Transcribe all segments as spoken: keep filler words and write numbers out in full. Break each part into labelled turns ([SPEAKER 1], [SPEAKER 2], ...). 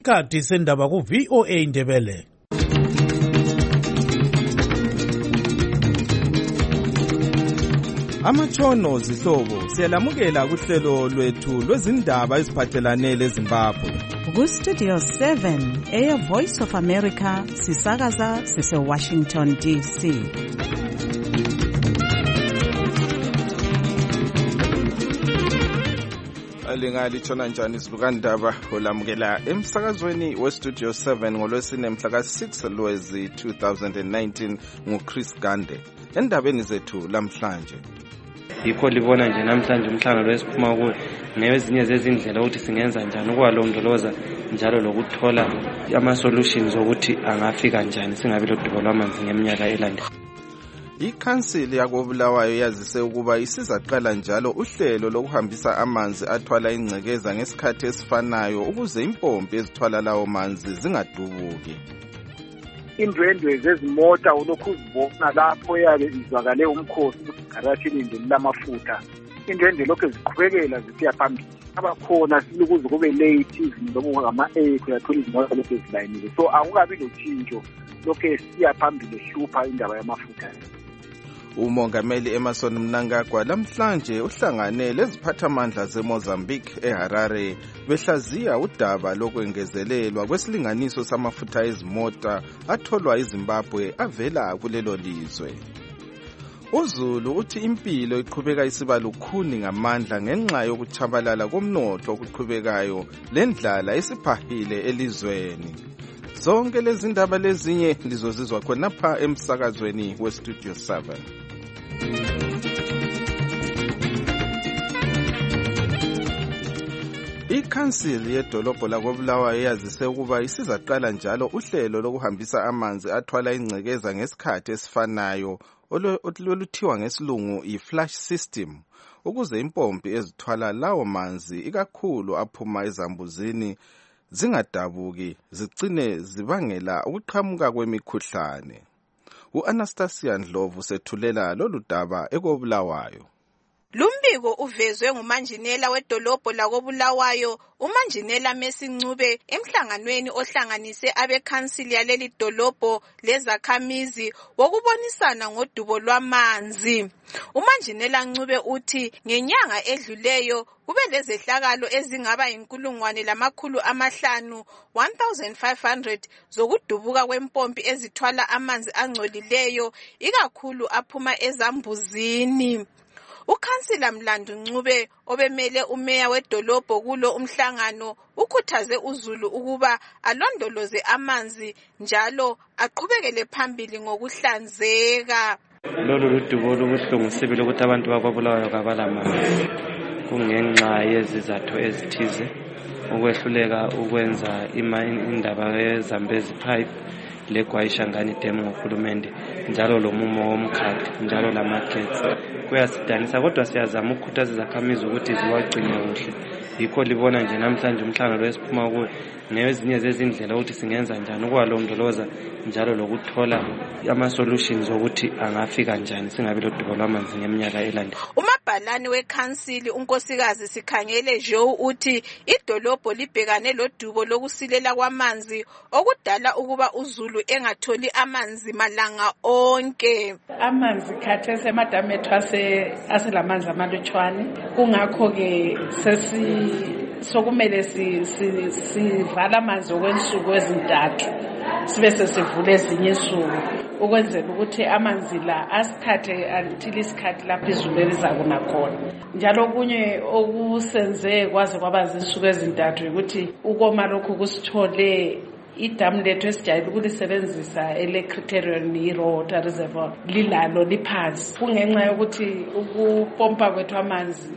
[SPEAKER 1] Kati sendaba ku V O A Ndebele.
[SPEAKER 2] Amatshono zihlobo siyalamukela kuhlelo lwethu lwezindaba eziphathelane leZimbabwe.
[SPEAKER 3] Ku Studio seven, Air Voice of America, sisakaza sise Washington D C.
[SPEAKER 2] Alingali tshona njani silukandaba olamukela emsakazweni we Studio seven ngolwesine mhla ka six Lwezi two thousand nineteen nguChris Gande. Endabeni zethu lamhlanje
[SPEAKER 4] yikho libona nje namhlanje umhlangano lwesiphuma kuwo nezinye zezindlela ukuthi singenza njani ukwalondoloza njalo lokuthola ama solutions ukuthi angafika njani singabe lodubo lwamanzi ngeminyaka elandelayo.
[SPEAKER 2] ICouncil yakobulawayo yazise ukuba isizaqala njalo uhlelo lokuhambisa amanzi athwala ingcekeza ngesikhathi esifanayo ukuze impompi ezithwala lawo manzi zingadubuki.
[SPEAKER 5] Indwendwe zezimota ulokhu uzibona lapho yabe izwakale umkhosi garashini indeni lamafutha. Indwendwe lokho ziqhubekela zisiya phambili. Abakhona silukuze kube late izinto ngama eight uyathola izimoto lokho zilayinile. So akukabi lotshintsho lokho siya phambili hlupha indaba yamafutha.
[SPEAKER 2] Umongameli Emmerson Mnangagwa lamhlanje uhlangane leziphathamandla zeMozambique eHarare behlaziya udaba lokwengezelelwa kwesilinganiso samafutha ezimota atholwa eZimbabwe avela kulelo lizwe. uZulu uthi impilo iqhubeka isiba lukhuni ngamandla ngenxa yokuchabalala komnotho okuqhubekayo lendlala esiphahile elizweni. Zonke lezi ndaba lezinye lizozizwa khonapha emsakazweni we Studio seven. ICouncil yedolobho lakobulawayo yazise ukuba isizaqala njalo uhlelo lokuhambisa amanzi athwala ingcekeza ngesikhathi esifanayo oluthiwa ngesilungu i-flush system ukuze impompi ezithwala lawo manzi ikakhulu aphuma ezambuzini zingadabuki zigcine zibangela ukuqhamuka kwemikhuhlane. U-Anastasia Ndlovu sethulela lolu daba ekobulawayo.
[SPEAKER 6] Lumbiko uvezwe ngumanjinela wedolobho lakobulawayo umanjinela Mesincube emhlanganweni ohlanganise abekhansili yaleli dolobho lezakhamizi wokubonisana ngodubo lwamanzi. Umanjinela Ncube uthi ngenyanga edluleyo kube lezehlakalo ezingaba inkulungwane lamakhulu amahlanu one thousand five hundred zokudubuka kwempompi ezithwala amanzi angcolileyo ikakhulu aphuma ezambuzini. Ukhansila Mlandu Ncube obemele umeya wedolobho kulo umhlangano ukhuthaze uZulu ukuba alondoloze amanzi njalo aqhubekele phambili ngokuhlanzeka.
[SPEAKER 4] Lolu ludubo lobuhlungu sibili ukuthi abantu bakobulawayo kabalamanzi kungenxa yezizathu ezithize ukwehluleka ukwenza indaba yezambezi pipe leGwayishangani Dam ngohulumende njalo lomumo womkhakha njalo lamagetsi kuyasidanisa kodwa siyazama ukukhuthaza izakhamizi ukuthi ziwagcine kuhle. Yikho libona nje namhlanje umhlangano lwesiphuma kuwo nezinye zezindlela ukuthi singenza njani ukwalondoloza njalo lokuthola ama solutions ukuthi angafika njani singabe lodubo lwamanzi ngeminyaka elandelayo.
[SPEAKER 6] Umabhalane weCouncil unkosikazi Sikhangele Jo uthi idolobho libhekane lodubo lokusilela kwamanzi okudala ukuba uZulu engatholi amanzi malanga onke.
[SPEAKER 7] Amanzi khathesi emadam ethu aselamanzi amalutshwane kungakho ke sesi sokumele si sivala amanzi okwensuku ezintathu sibe sesivule ezinye insuku ukwenzela ukuthi amanzi la asithathe until isikhathi lapho izulu elizakuna khona. Njalo kunye okusenze kwaze kwaba zinsuku ezintathu ukuthi ukoma lokhu kusithole idamu lethu esijayele ukulisebenzisa ele-Criterion i-Raw Water Reservoir lilalo liphansi kungenxa yokuthi ukupompa kwethu amanzi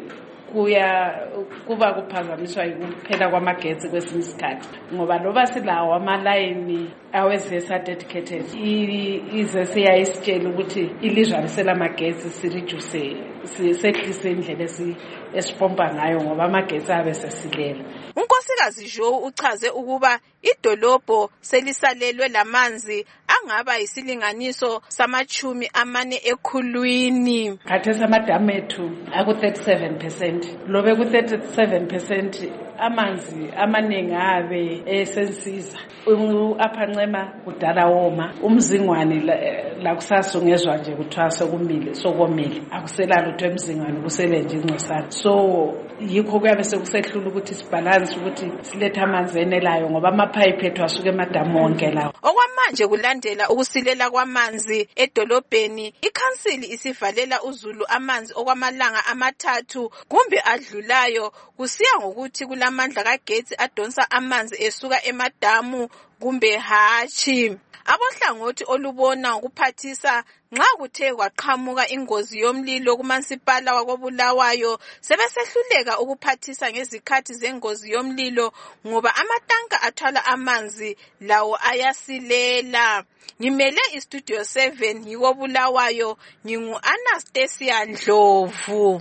[SPEAKER 7] kuya kuba kuphazamiswa ukuphela kwamagetsi kwesinye isikhathi ngoba loba silawo amalayini awezesa dedicated ize siyayisitshela ukuthi ilizwe liselamagetsi sireduce sisehlise indlela esipompa ngayo ngoba amagetsi abe sesilela.
[SPEAKER 6] Unkosikazi Jo uchaze ukuba idolobho selisalelwe lamanzi angaba isilinganiso samachumi amane ekhulwini.
[SPEAKER 7] Khathesi amadamu ethu aku thirty-seven percent lobe ku thirty-seven percent amanzi amaningi abe esensiza uaphancema kudala woma umzingwane la kusasungezwa nje kuthiwa sokumile sokomile akusela lutho emzingwane kusele nje incosana so yikho kuyabe sekusehlula ukuthi sibalance ukuthi silethe amanzi enelayo ngoba amapipe ethu asuke emadamu wonke lawo.
[SPEAKER 6] Okwamanje kulandela ukusilela kwamanzi edolobheni, ikhansili isivalela uZulu amanzi okwamalanga amathathu kumbe adlulayo kusiya ngokuthi kulamandla kagetsi adonsa amanzi esuka emadamu kumbe hatshi. Abohlangothi olubona ukuphathisa nxa kuthe kwaqhamuka ingozi yomlilo kumansipala wakoBulawayo sebesehluleka ukuphathisa ngezikhathi zengozi yomlilo ngoba amatanka athwala amanzi lawo ayasilela. Ngimele istudio seven yikoBulawayo, ngingu Anastasia Ndlovu.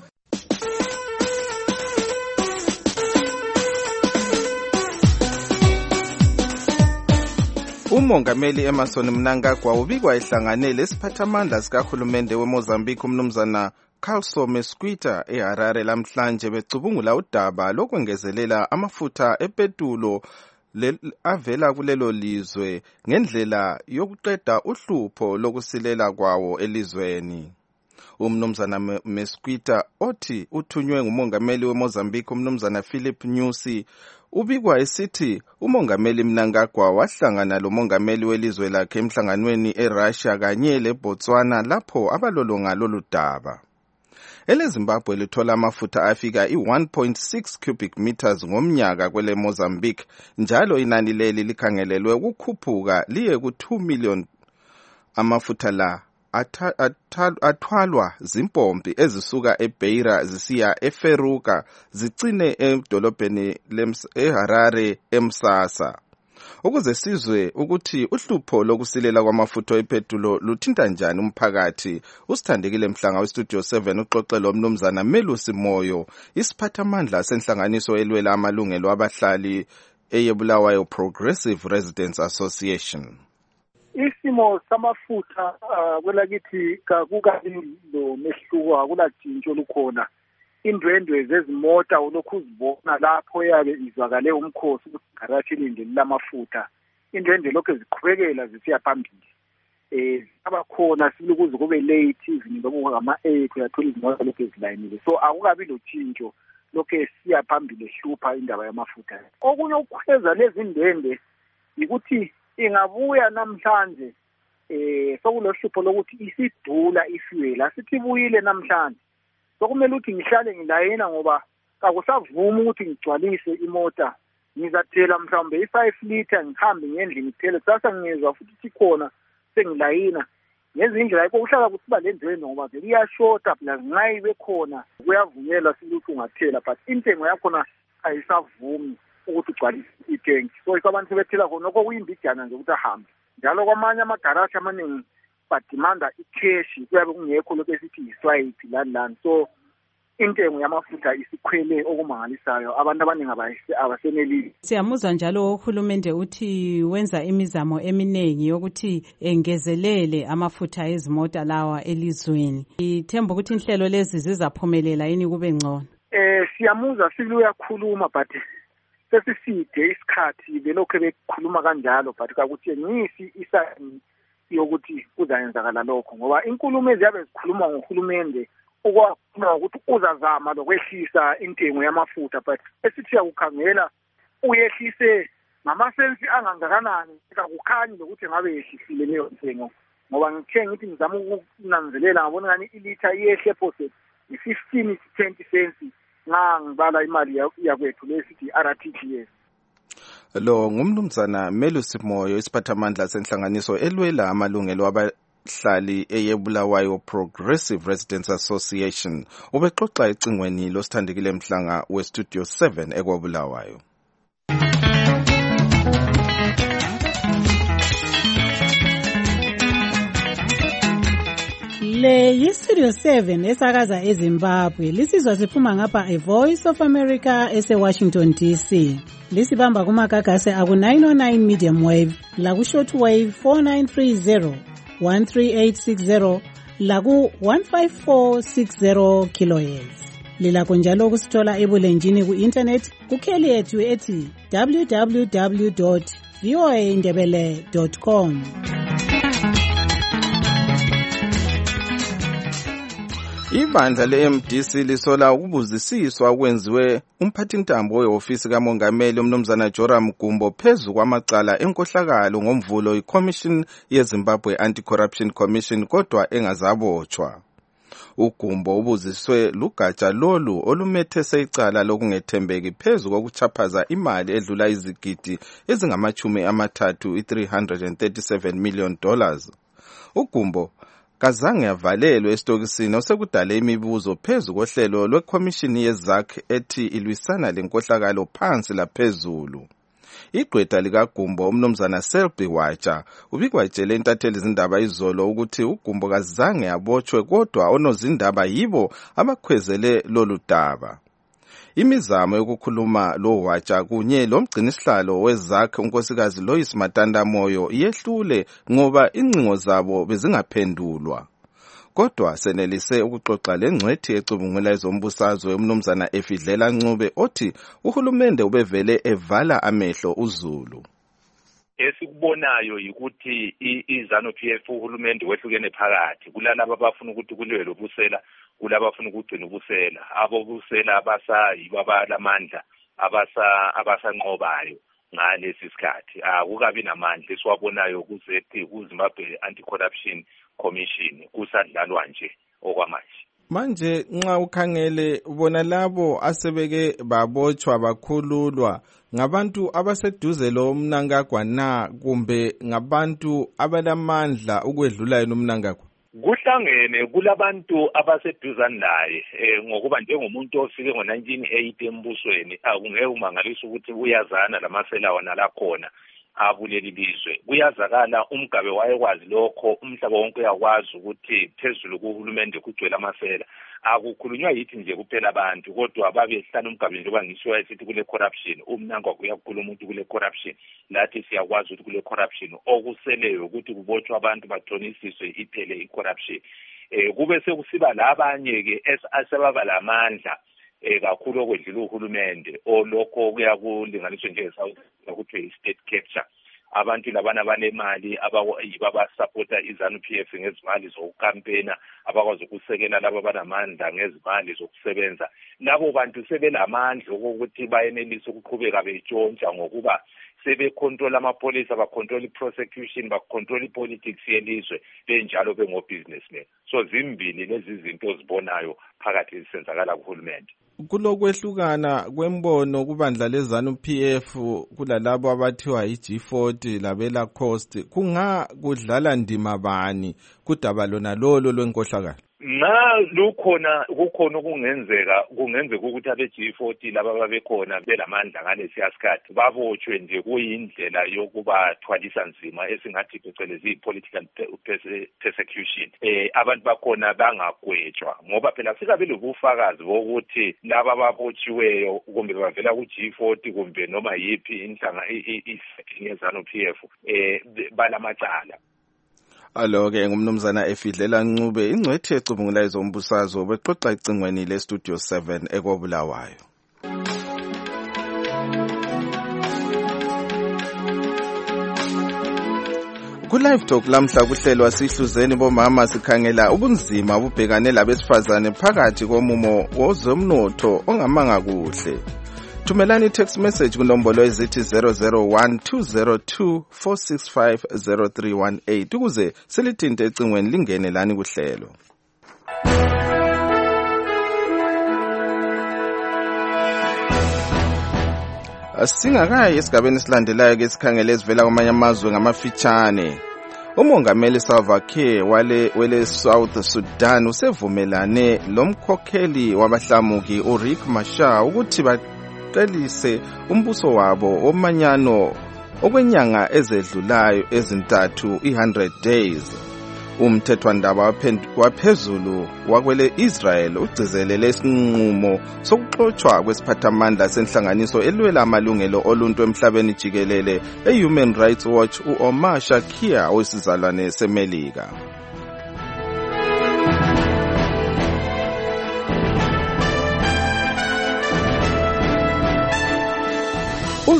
[SPEAKER 2] Umongameli Emmerson Mnangagwa ubikwa ehlanganele lesiphathamandla sikahulumende weMozambique umnumzana Carlso Mesquita eHarare lamhlanje becubungula udaba lokwengezelela amafutha epetulo avela kulelo lizwe ngendlela yokuqeda uhlupho lokusilela kwawo elizweni. Umnumzana Mesquita othi uthunywe ngumongameli weMozambique umnumzana Philip Nyusi ubikwa esithi umongameli Mnangagwa wahlangana lomongameli welizwe lakhe emhlanganweni eRussia kanye leBotswana lapho abalolonga lolu daba. EleZimbabwe lithola amafutha afika i one point six cubic meters ngomnyaka kwele Mozambique, njalo inani leli likhangelelwe ukukhuphuka liye ku two million. Amafutha la athwalwa zimpompi ezisuka eBeira zisiya eFeruka zicine edolobheni eHarare eMsasa. Ukuze sizwe ukuthi uhlupho lokusilela kwamafutha epetulo luthinta njani umphakathi, usithandekile Mhlanga westudio seven uxoxela umnumzana Melusi Moyo, isiphathamandla senhlanganiso elwela amalungelo abahlali eyeBulawayo Progressive Residents Association.
[SPEAKER 5] Isimo samafutha kwelakithi kakukabi lo mehluko akulatshintsho lukhona. Indwendwe zezimota ulokhu uzibona lapho yabe izwakale umkhosi ukuthi ilindele lamafutha. Indwendwe lokho ziqhubekela zisiya phambili. Eh abakhona silukuze kube late even ngoba ngama eight uyathola izimoto lokho ezilayinile. So akukabi lotshintsho lokho siya phambili ehlupha indaba yamafutha. Okunye ukukhweza lezi ndwendwe ukuthi ingabuya namhlanje eh sokulohlupho lokuthi isidula ifuel asithi buyile namhlanje. Sokumele ukuthi ngihlale ngilayina ngoba akusavuma ukuthi ngigcwalise imota ngizathela mhlawumbe i five liter ngihambe ngendlini ngithele sasa ngizwa futhi khona sengilayina ngezindlela ayikho uhlala kusiba lendweni ngoba vele iyashota plus nxa ibe khona kuyavunyelwa siluthi ungathela but intengo yakhona ayisavumi ukuthi ugcwalise itank. So abantu sebethela khona lokho kuyimbijana nje ukuthi ahambe. Njalo kwamanye amagaraji amaningi badimanda icash kuyabe kungekho lokho esithi iswipe lani lani. So intengo yamafutha isikhwele okumangalisayo, abantu abaningi abasenelisi.
[SPEAKER 3] Siyamuzwa njalo uhulumende uthi wenza imizamo eminengi yokuthi engezelele amafutha ezimota lawa elizweni. Ithemba ukuthi inhlelo lezi zizaphumelela yini kube ngcono?
[SPEAKER 5] Eh siyamuzwa siluya khuluma but sesiside isikhathi belokho bekhuluma kanjalo but kakuthi ngisi isani yokuthi kuzayenzakala lokho ngoba inkulumo eziyabe zikhuluma ngohulumende okwafuna ukuthi uzazama lokwehlisa intengo yamafutha but esithi yakukhangela uyehlise ngamasensi angangakanani akukhanyi lokuthi ngabe yehlisile leyo ntengo ngoba ngithe ngithi ngizama ukunanzelela ngabona ngani ilitha iyehle phose i-fifteen to twenty cents nga ngibala imali yakwethu lesithi R T G S.
[SPEAKER 2] Lo ngumnumzana Melusi Moyo, isiphathamandla senhlanganiso elwela amalungelo abahlali eyeBulawayo Progressive Residents Association. Ubexoxa ecingweni losithandekile Mhlanga westudio seven ekwaBulawayo.
[SPEAKER 8] Le yistudio seven esakaza eZimbabwe. Lisizwa siphuma ngapha e Voice of America ese Washington D C. Lisibamba kumagagase aku nine oh nine medium wave, laku short wave four nine three zero, one three eight six zero, laku one five four six zero kilohertz. Lilakho njalo ukusithola ebulenjini ku-internet kukheli yethu ethi w w w dot v o a ndebele dot com.
[SPEAKER 2] Ibandla le-M D C lisola ukubuzisiswa okwenziwe umphathintambo wehhovisi kamongameli umnumzana Joram Gumbo phezu kwamacala enkohlakalo ngomvulo iCommission yeZimbabwe Anti-Corruption Commission kodwa engazabotshwa. uGumbo ubuziswe lugatsha lolu olumethese icala lokungethembeki phezu kokuchaphaza imali edlula izigidi ezingamachumi amathathu i-three hundred thirty-seven million dollars. uGumbo kazange avalelwe esitokisini osekudale imibuzo phezu kohlelo lwekhomishini yeZAC ethi ilwisana lenkohlakalo phansi laphezulu. Igqwetha likaGumbo umnumzana Selby Wacha ubikwatshele intatheli izindaba izolo ukuthi uGumbo kazange abotshwe kodwa onozindaba yibo abakhwezele lolu daba. Imizamo yokukhuluma lo Wacha kunye lomgcinisihlalo weZAC unkosikazi Lois Matanda Moyo iyehlule ngoba incingo zabo bezingaphendulwa. Kodwa senelise ukuxoxa lengcwethi ecubungula ezombusazwe umnumzana Efidlela Ncube othi uhulumende ubevele evala amehlo uZulu.
[SPEAKER 9] Esikubonayo ukuthi iZANU-P F uhulumende wehlukene phakathi kulalabo abafuna ukuthi kulwe lobusela kulabo abafuna ukugcina ubusela abobusela abasayibo abalamandla abasa abasanqobayo ngalesi sikhathi akukabi namandla esiwabonayo kuzethi kuZimbabwe Anti-Corruption Commission kusadlalwa nje okwamanje.
[SPEAKER 2] Manje nxa ukhangele ubona labo asebeke babotshwa bakhululwa ngabantu abaseduze lo Mnangagwa na kumbe ngabantu abalamandla ukwedlula yena uMnangagwa?
[SPEAKER 9] Kuhlangene kulabantu abaseduzane naye eh ngokuba njengomuntu ofike ngo nineteen eighty embusweni akungeke umangalisa ukuthi uyazana lamasela wona la khona abuleli lizwe. Kuyazakala umgabe wayekwazi lokho umhlaba wonke uyakwazi ukuthi phezulu kuhulumende kugcwele amasela. Akukhulunywa yithi nje kuphela abantu kodwa babehlana umgabe njengoba ngisho esithi kule corruption uMnangagwa uyakhuluma umuntu kule corruption lathi siyakwazi ukuthi kule corruption okuseleyo ukuthi kubotshwa abantu bathonisiswe iphele icorruption. Eh kube sekusiba labanye ke asebaba lamandla eh kakhulu okwedlula uhulumende olokho kuyakulinganiswa nje eSouth ukuthi state capture. Abantu labana banemali ababa supporta iZANU-P F ngezimali zokukampena abakwazi ukusekela labo banamandla ngezimali zokusebenza. Labo bantu sebelamandla ukuthi bayenelise ukuqhubeka betshontsha ngokuba sebe control amapolice abacontrol iprosecution bacontrol ipolitics yelizwe benjalo bengo businessmen. So zimbili lezi zinto ozibonayo phakathi senzakala kuhulumende.
[SPEAKER 2] Kulokwehlukana kwembono kubandla leZANU-P F kulalabo abathiwa i-G forty labela Coast kunga kudlala ndima bani kudaba lona lolo lwenkohlakalo?
[SPEAKER 9] Na lukhona kukhona okungenzeka kungenzeka ukuthi abe-G forty laba babekhona belamandla ngalesi asikhathi babotshwe nje kuyindlela yokuba thwalisa nzima esingathi phecelezi political persecution. Eh abantu bakhona bangagwetshwa ngoba phela sikabe lobufakazi bokuthi laba babotshiweyo kumbe bavela ku-G forty kumbe noma yipi inhlanga iZANU-P F eh balamacala.
[SPEAKER 2] Alo-ke ngumnumzana Efidlela Ncube ingcwethi ecubungula ezombusazwe bexoxa icingweni le-Studio seven ekobulawayo. Ku-Live Talk lamhla kuhlelwa sihluzeni bomama sikhangela ubunzima bubhekane labesifazane phakathi komumo wozomnotho ongamanga kuhle. Thumelani text message kunombolo ezithi zero zero one two zero two four six five zero three one eight ukuze silithinte ecingweni lingene lani kuhlelo. Singakayi esigabeni silandelayo ke sikhangele esivela kwamanye amazwe ngamafitshane. Umongameli Salva Kiir wale wele South Sudan usevumelane lomkhokheli wabahlamuki uRiek Machar ukuthi baqalise umbuso wabo omanyano okwenyanga ezedlulayo ezintathu one hundred days. Umthethwandaba waphezulu wakwele Israel ugcizelele isinqumo sokuxoxwa kwesiphathamandla senhlanganiso elwela amalungelo oluntu emhlabeni jikelele eHuman Rights Watch uOmar Shakir owesizalwane seMelika.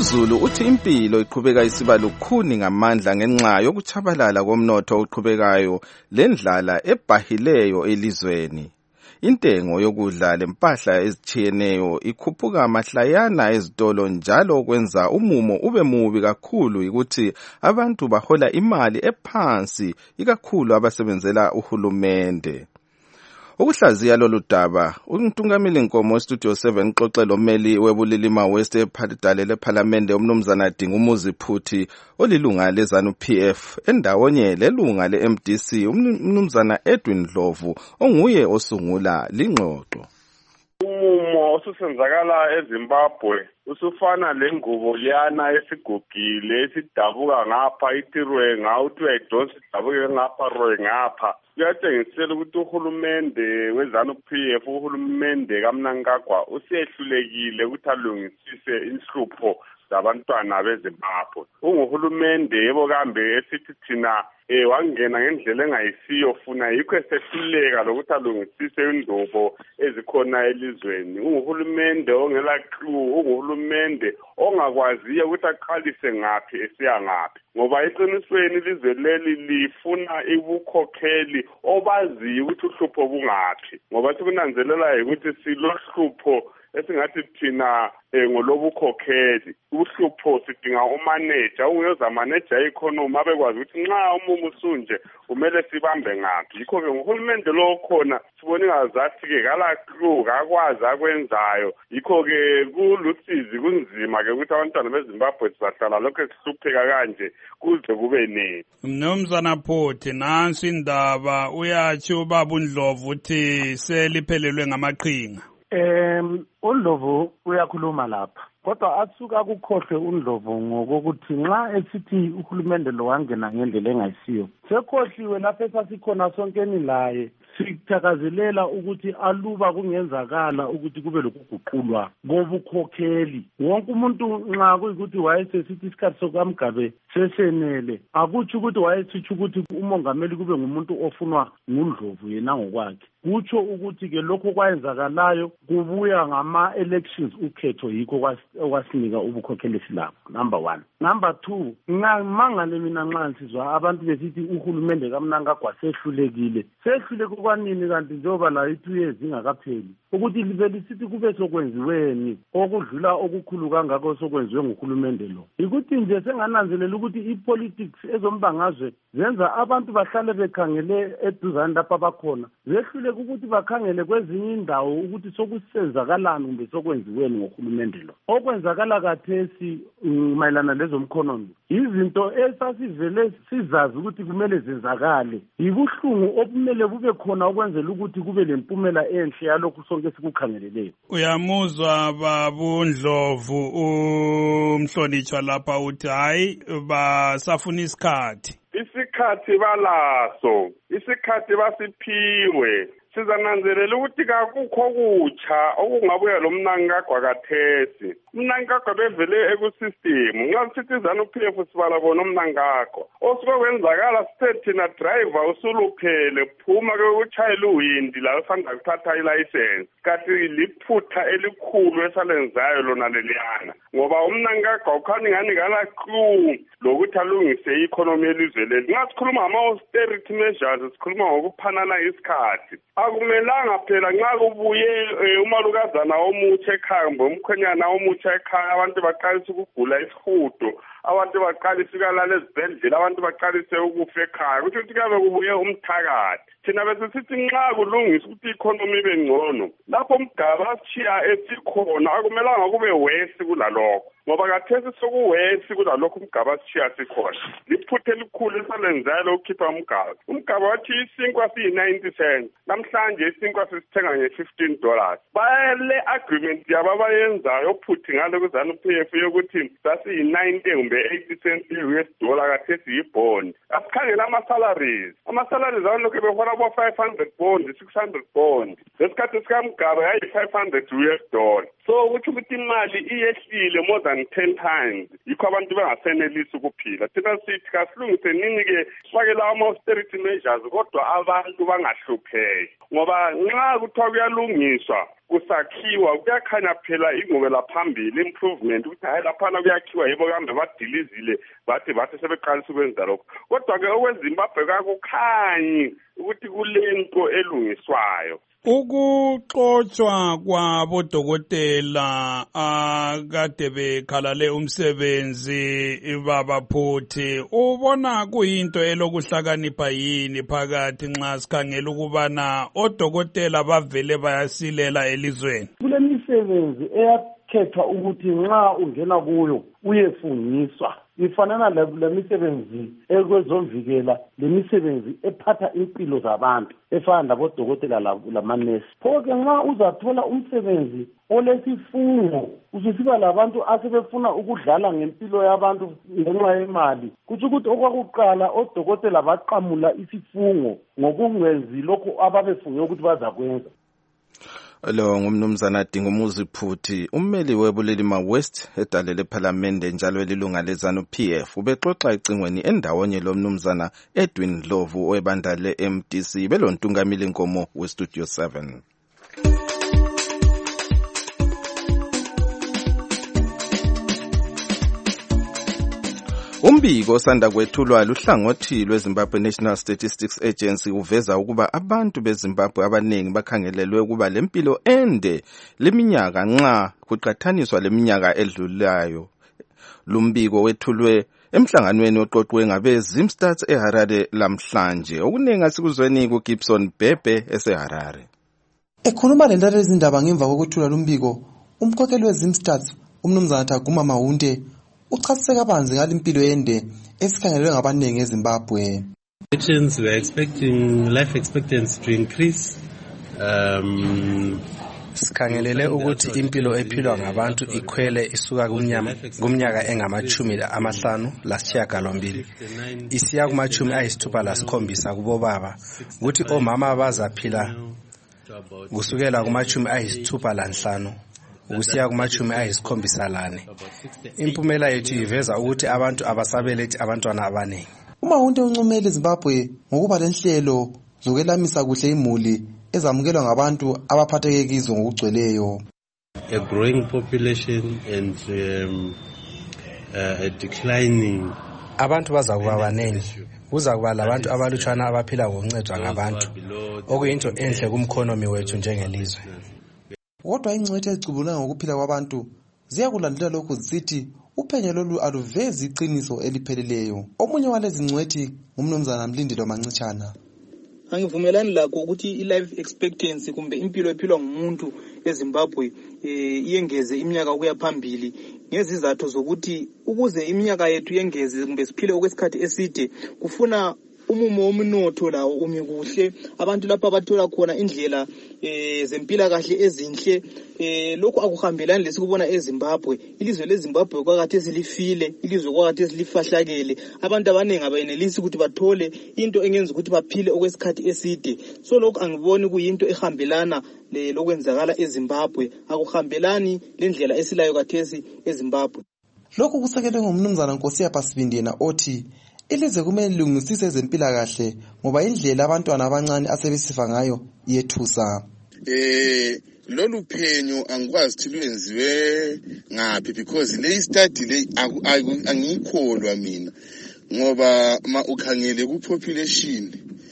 [SPEAKER 2] uZulu uthi impilo iqhubeka isiba lukhuni ngamandla ngenxa yokuchabalala komnotho oqhubekayo lendlala ebhahileyo elizweni. Intengo yokudla lempahla ezitshiyeneyo ikhuphuka mahlayana ezitolo njalo kwenza umumo ube mubi kakhulu ukuthi abantu bahola imali ephansi ikakhulu abasebenzela uhulumende. Ukuhlaziya lolu daba, uNtungameli Nkomo Studio seven xoxe lomeli webulilima West ePhalidale lePhalamende umnumzana Dingumuzi Phuthi olilunga leZanu P F endawonye lelunga leM D C umnumzana Edwin Dlovu onguye osungula lingxoxo.
[SPEAKER 10] Umumo osusenzakala eZimbabwe usufana lengubo liyana esigogile esidabuka ngapha itirwe ngawuthi uyayidonsa idabuke ngapha roye ngapha. Kuyatshengisela ukuthi uhulumende weZanu P F uhulumende kaMnangagwa usehlulekile ukuthi alungisise inhlupho zabantwana beZimbabwe. Unguhulumende yebo kambe esithi thina eh wangena ngendlela engayisiyo funa yikho esehluleka lokuthi alungisise indlobo ezikhona elizweni. Unguhulumende ongela clue, unguhulumende ongakwaziyo ukuthi aqalise ngaphi esiya ngaphi. Ngoba eqinisweni ilizwe leli lifuna ibukhokheli obaziyo ukuthi uhlupho bungaphi. Ngoba sikunanzelela ukuthi silohlupho esingathi thina ngolobukhokheli. Uhlupho sidinga umanager, uyoza manager economy abekwazi ukuthi nxa umumo usunje kumele sibambe ngaphi. Yikho ke uhulumende lo khona sibona ngazathi ke kala clue kakwazi akwenzayo. Yikho ke kulusizi kunzima ke ukuthi abantwana beZimbabwe sizahlala lokho esihlupheka kanje kuze kube nini.
[SPEAKER 11] Mnumzana Phuthi, nansi indaba uyathi ubaba uNdlovu uthi seliphelelwe ngamaqhinga.
[SPEAKER 1] Em uNdlovu uyakhuluma lapha kodwa asuka kukhohle uNdlovu ngokuthi nxa esithi uhulumende lo wangena ngendlela engayisiyo sekhohliwe lapha esasikhona sonkeni laye sithakazelela ukuthi aluba kungenzakala ukuthi kube lokuguqulwa ngobukhokheli. Wonke umuntu nxa kuyikuthi wayesesithi isikhathi sokaMgabe sesenele akutsho ukuthi wayesithi ukuthi umongameli kube ngumuntu ofunwa nguNdlovu yena ngokwakhe. Kutsho ukuthi ke lokho kwayenzakalayo kubuya ngama elections ukhetho yikho okwasinika ubukhokheli silapho. Number one. Number two, ngamangale mina nxa nsizwa abantu besithi uhulumende kaMnangagwa sehlulekile. Sehluleke kwanini kanti njengoba la i-two years ingakapheli ukuthi libe lisithi kube sokwenziweni okudlula okukhulu kangako sokwenziwe nguhulumende lo. Ukuthi nje sengananzelela ukuthi i-politics ezombangazwe zenza abantu bahlale bekhangele eduzane lapha bakhona. Zehluleke ukuthi bakhangele kwezinye indawo ukuthi sokusenzakalani kumbe sokwenziweni ngohulumende lo. Okwenzakala kathesi mayelana lezomkhonomi izinto esasivele sizazi ukuthi kumele zenzakale. Yibuhlungu obumele bube khona okwenzela ukuthi kube lempumela enhle yalokhu sonke sikukhangeleleyo.
[SPEAKER 11] Uyamuzwa babu Ndlovu umhlonitshwa lapha uthi hayi basafuna isikhathi.
[SPEAKER 10] Isikhathi balaso, isikhathi basiphiwe. Sizananzelela ukuthi kakukho kutsha okungabuya lo Mnangagwa kathesi. Mnangagwa bevele ekusystem. Nxa sithi ZANU P F sibala bona uMnangagwa. Osokwenzakala sithi na driver usuluphele phuma ke uchayela uwindi la usanda kuthatha ilicense. Kanti liphutha elikhulu esalenzayo lona leliyana. Ngoba uMnangagwa ukhani ngani kala clue lokuthi alungise i-economy elizwe leli. Nxa sikhuluma ngama austerity measures sikhuluma ngokuphanana isikhathi. Akumelanga phela nxa kubuye umalukazana omutsha ekhaya kumbe umkhwenyana omutsha ekhaya abantu baqalisa ukugula isihudo, abantu baqalisa ukalala ezibhedlela, abantu baqalise ukufa ekhaya. Kuthi ukuthi kabe kubuye umthakathi. Thina besisithi nxa kulungisa ukuthi i-economy ibe ngcono lapho umgaba siya esikhona akumelanga kube wesi kulalokho. Ngoba kathesi sokuwesi kulalokho umgaba siya sikhona. Liphuthe elikhulu esalenzayo ukukhipha umgaba. Umgaba wathi isinkwa siyi ninety cents. Namhlanje isinkwa sisithenga nge-fifteen dollars. Bayale agreement yabo abayenzayo Phuthi ngale kuZANU P F yokuthi sasiyi ninety kumbe eighty cents i-U S dollar kathesi yibond. Asikhangela ama-salaries. Ama-salaries awalokhu behola abo five hundred bond, six hundred bond. Lesikhathi sikaMgaba yayi five hundred U S dollar. So kuthi ukuthi imali iyehlile more than than ten times. Yikho abantu bengasenelisi ukuphila. Thina sithi kasilungise nini-ke sifake lawo ama-austerity measures kodwa abantu bangahlupheki. Ngoba nxa kuthiwa kuyalungiswa kusakhiwa kuyakhanya phela ingqubela phambili improvement ukuthi hayi laphana kuyakhiwa yebo kambe badilizile bathi bathi sebeqalisa ukwenza lokho. Kodwa-ke okweZimbabwe kakukhanyi ukuthi kulento elungiswayo.
[SPEAKER 11] Ukuxotshwa kwabodokotela akade bekhalale umsebenzi babaphuthi ubona kuyinto elokuhlakanipha yini phakathi nxa sikhangela ukubana odokotela bavele bayasilela elizweni?
[SPEAKER 1] Kule misebenzi eyakhethwa ukuthi nxa ungena kuyo uyefungiswa ifanana le misebenzi ekwezomvikela le misebenzi ephatha impilo zabantu efana labodokotela lamanesi. Pho-ke nxa uzathola umsebenzi olesifungo ususiba labantu asebefuna ukudlala ngempilo yabantu ngenxa yemali, kuthi ukuthi okwakuqala odokotela baqamula isifungo ngokungenzi lokho ababefunge ukuthi bazakwenza.
[SPEAKER 2] Lo ngumnumzana Dingumuzi Phuthi, ummeli weBulilima West edale lePhalamende njalo elilunga lezanu P F, ubexoxa ecingweni endawonye lo mnumzana Edwin Ndlovu webandla le-M D C belontungamili Nkomo weStudio seven. Umbiko osanda kwethulwa luhlangothi lweZimbabwe National Statistics Agency uveza ukuba abantu beZimbabwe abaningi bakhangelelwe ukuba lempilo ende leminyaka nxa kuqathaniswa leminyaka edlulayo. Lumbiko wethulwe emhlanganweni oqoqwe ngabe Zimstats eHarare lamhlanje. Okuningi asikuzweni kuGibson Bhebhe eseHarare.
[SPEAKER 12] Ekhuluma lendaba ezindaba ngemva kokuthula lumbiko, umkhokheli weZimstats umnumzana Thaguma Mahunde uchasise kabanzi ngalimpilo ende esikhangelwe ngabanengi eZimbabwe.
[SPEAKER 13] Predictions we are expecting life expectancy to increase. Um
[SPEAKER 14] Sikhangelele ukuthi impilo ephilwa ngabantu ikhwele isuka kumnyama kumnyaka engamachumi amahlanu lasishiyagalombili isiya kumachumi ayisithupha lasikhombisa kubo baba, ukuthi omama bazaphila kusukela kumachumi ayisithupha lanhlanu ukusiya kumachumi ayisikhombisa lane. Impumela yethu iveza ukuthi abantu abasabelethi abantwana abaningi.
[SPEAKER 12] Umahunde uncumele eZimbabwe ngokuba lenhlelo zokwelamisa kuhle imuli ezamukelwa ngabantu abaphatheke kizo ngokugcweleyo.
[SPEAKER 13] A growing population and um, uh, a declining.
[SPEAKER 14] Abantu bazakuba banengi. Kuzakuba labantu abalutshwana abaphila ngokuncedwa ngabantu, okuyinto enhle kumkhonomi wethu njengelizwe.
[SPEAKER 12] Kodwa ingcwethi ezicubulana ngokuphila kwabantu ziyakulandela lokhu zisithi uphenyo lolu aluvezi iqiniso elipheleleyo. Omunye walezi ngcwethi ngumnumzana Mlindelo Mancitshana.
[SPEAKER 15] Angivumelani lakho ukuthi i-life expectancy kumbe impilo ephilwa ngumuntu eZimbabwe eh iyengeze iminyaka ukuya phambili ngezizathu zokuthi ukuze iminyaka yethu yengeze kumbe siphile okwesikhathi eside kufuna umumo womnotho lawo umi kuhle, abantu lapha bathola khona indlela eh zempila kahle ezinhle. Eh lokho akuhambelani lesikubona eZimbabwe. Ilizwe leZimbabwe kwakathe silifile, ilizwe kwakathe silifahlakele. Abantu abanengi abayenelisi ukuthi bathole into engenza ukuthi baphile okwesikhathi eside. So lokho angiboni kuyinto ehambelana lokwenzakala eZimbabwe, akuhambelani lendlela esilayo kathesi eZimbabwe.
[SPEAKER 12] Lokho kusekelwe ngumnumzana Nkosiyapha Sibindiyena othi ilizwe kumele lilungisise ezempilakahle ngoba indlela abantwana abancane asebesifa ngayo yethusa.
[SPEAKER 16] Eh lolu phenyo angikwazi ukuthi lwenziwe ngaphi because le study le angikholwa mina ngoba ma ukhangele ku population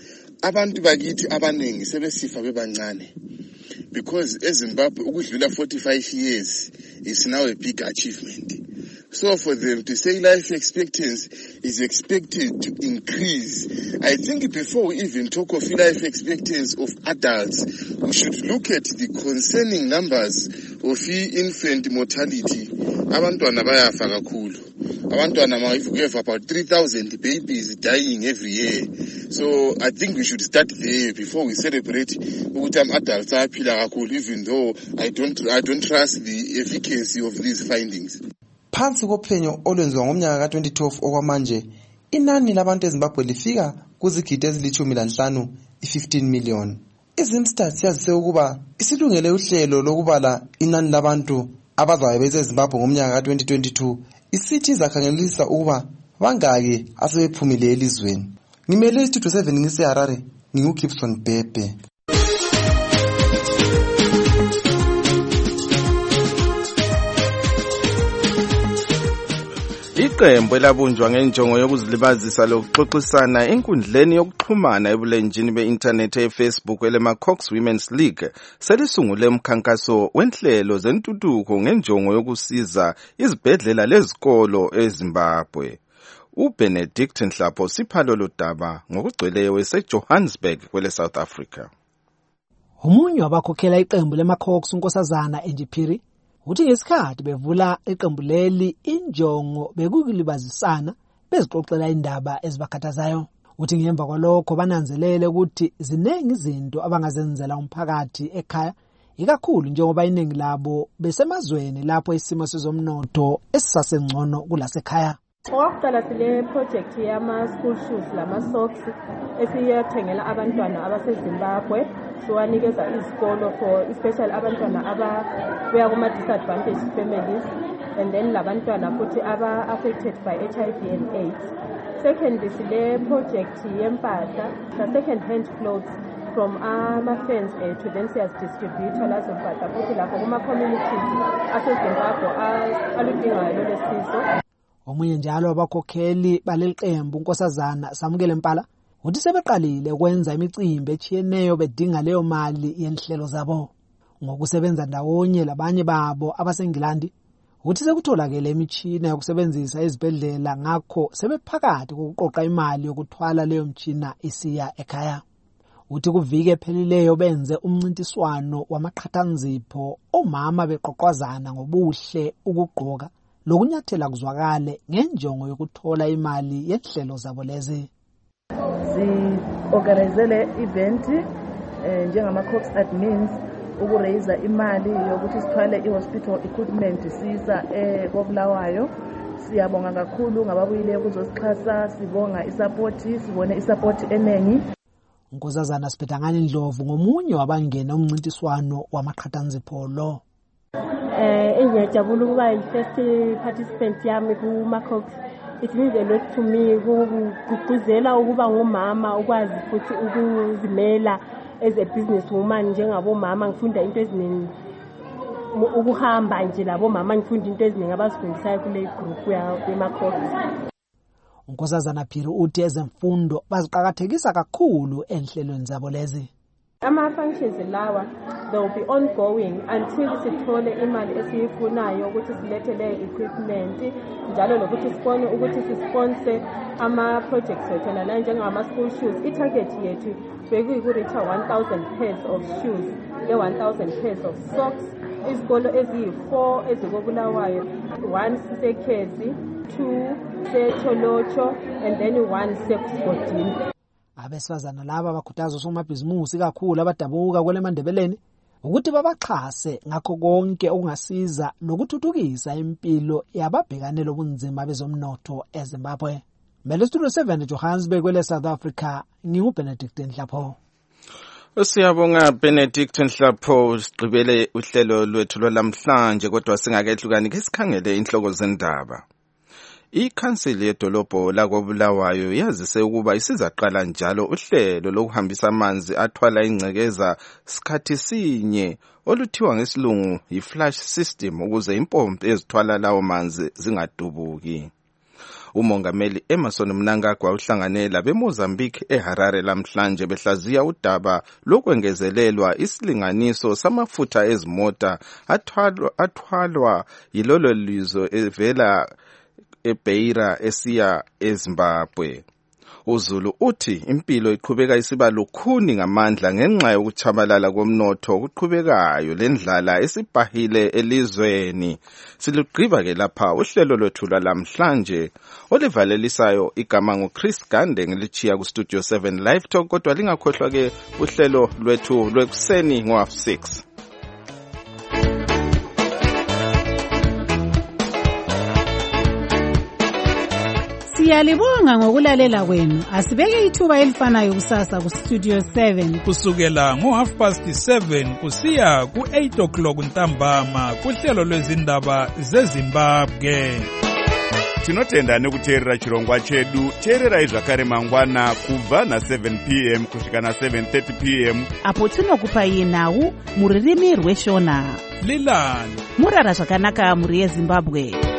[SPEAKER 16] abantu bakithi abanengi sebesifa bebancane because eZimbabwe ukudlula forty-five years is now a big achievement. So for them to say life expectancy is expected to increase, I think before we even talk of life expectancy of adults, we should look at the concerning numbers of infant mortality. Abantwana bayafa kakhulu. Abantwana we have about three thousand babies dying every year. So I think we should start there before we celebrate ukuthi adults aphila kakhulu, even though I don't I don't trust the efficacy of these findings.
[SPEAKER 12] Phansi kophenyo olwenziwa ngomnyaka ka twenty twelve okwamanje inani labantu eZimbabwe lifika kuzigidi ezilithumi lanhlanu i-fifteen million. IZimstats yazise ukuba isilungele uhlelo lokubala inani labantu abazayo beseZimbabwe ngomnyaka ka twenty twenty-two isithi izakhangelisa ukuba bangaki asebephumile elizweni. Ngimele istudio seven ngiseHarare, nginguGibson Bebe.
[SPEAKER 2] Iqembu elabunjwa ngenjongo yokuzilibazisa lokuxoxisana enkundleni yokuxhumana ebulenjini be-internet eFacebook elema-Cox Women's League selisungule umkhankaso wenhlelo zentuthuko ngenjongo yokusiza izibhedlela lezikolo eZimbabwe. uBenedict Nhlapho siphalo lodaba ngokugcweleyo eseJohannesburg kwele South Africa.
[SPEAKER 17] Omunye wabakhokhela iqembu lema-Cox uNkosazana Enjiphiri uthi ngesikhathi bevula iqembu leli injongo bekukulibazisana bezixoxela indaba ezibakhathazayo. Uthi ngemva kwalokho bananzelele ukuthi zinengi izinto abangazenzela umphakathi ekhaya, ikakhulu njengoba iningi labo besemazweni lapho isimo sezomnotho esisasengcono kulasekhaya.
[SPEAKER 18] Okokuqala sile project yama-school shoes lama-socks esiyathengela abantwana abaseZimbabwe. Siwanikeza izikolo for especially abantwana ababuya kuma-disadvantaged families and then labantwana futhi aba-affected by H I V and AIDS. Second, sile project yempahla, the second hand clothes from ama-fans uh, to then siyazdistributor lazo mpahla futhi lapho kuma-communities aseZimbabwe aludingayo lolo sizo.
[SPEAKER 17] Omunye njalo abakhokheli baleli qembu uNkosazana Samukele Mpala uthi sebeqalile ukwenza imicimbi echiyeneyo bedinga leyo mali yenhlelo zabo. Ngokusebenza ndawonye labanye babo abaseNgilandi uthi sekutholakele imitshina yokusebenzisa ezibhedlela, ngakho sebephakathi kokuqoqa imali yokuthwala leyo mtshina isiya ekhaya. Uthi kuvike ephelileyo benze umncintiswano wamaqhathanzipho omama beqoqwazana ngobuhle ukugqoka lokunyathela kuzwakale ngenjongo yokuthola imali yenhlelo zabo lezi.
[SPEAKER 19] Si-organizele event eh, njengama-Cox admins ukuraise imali yokuthi sithwale i-hospital equipment sisa eKobulawayo. Siyabonga kakhulu ngababuyile ukuzosixhasa, sibonga isapoti, sibone isapoti enengi.
[SPEAKER 17] Nkosazana Sibhedangani Ndlovu ngomunye wabangena umncintiswano wamaqhathanzipho lo.
[SPEAKER 18] Eh ngiyajabula ukuba i-first participant yami kuma-Cox. It means a lot to me ukugqugquzela ukuba ngumama ukwazi futhi ukuzimela as a business woman njengabomama. Ngifunda into eziningi ukuhamba nje labo mama, ngifunda into eziningi abazifundisayo kule group yama-Cox.
[SPEAKER 17] uNkosazana Phiri uthi ezemfundo baziqakathekisa kakhulu enhlelweni zabo lezi.
[SPEAKER 18] Ama-functions lawa they will be ongoing until sithole imali esiyifunayo ukuthi silethele equipment njalo lokuthi sibone ukuthi sisponsor ama-projects wethu lana njengama-school shoes. I-target yethu bekuyiku-reach one thousand pairs of shoes, one thousand pairs of socks. Izikolo eziyi-four ezikobulawayo, one sisekhezi, two secholocho and then one sekusigodini.
[SPEAKER 17] Abesifazana laba bakhuthaza osomabhizimusi kakhulu abadabuka kwele Mandebeleni ukuthi babaxhase ngakho konke okungasiza lokuthuthukisa impilo yababhekane lobunzima bezomnotho eZimbabwe. Mele Studio seven Johannesburg kwele South Africa, nginguBenedict Nhlapho.
[SPEAKER 2] Siyabonga Benedict Nhlapho. Sigqibele uhlelo lwethu lwalamhlanje kodwa singakehlukani ke sikhangele inhloko zendaba. Ikhansili yedolobho lakoBulawayo yazise ukuba isizaqala njalo uhlelo lokuhambisa amanzi athwala ingcekeza sikhathi sinye oluthiwa ngesilungu yi-flush system ukuze impompi ezithwala lawo manzi zingadubuki. Umongameli Emmerson Mnangagwa uhlanganela beMozambique eHarare lamhlanje behlaziya udaba lokwengezelelwa isilinganiso samafutha ezimota athwalwa athwalwa yilolo lizo evela eBeira esiya eZimbabwe. uZulu uthi impilo iqhubeka isiba lukhuni ngamandla ngenxa yokuchabalala komnotho okuqhubekayo lendlala esibhahile elizweni. Silugqiba ke lapha uhlelo lwethu lamhlanje olivalelisayo igama nguChris Gande ngilichiya ku Studio seven Live Talk, kodwa lingakhohlwa ke uhlelo lwethu lwekuseni ngo half six.
[SPEAKER 8] Siyalibonga ngokulalela kwenu. Asibeke ithuba elifanayo kusasa ku Studio seven
[SPEAKER 11] kusukela ngo half past seven kusiya ku eight o'clock ntambama kuhlelo lwezindaba zeZimbabwe.
[SPEAKER 20] Tinotenda nekuteerera chirongwa chedu. Teererai zvakare mangwana kubva na seven p m kusvika na seven thirty p m
[SPEAKER 21] apo tinokupai nhau muririmi rweshona.
[SPEAKER 11] Lilani
[SPEAKER 21] murara zvakanaka muri yeZimbabwe.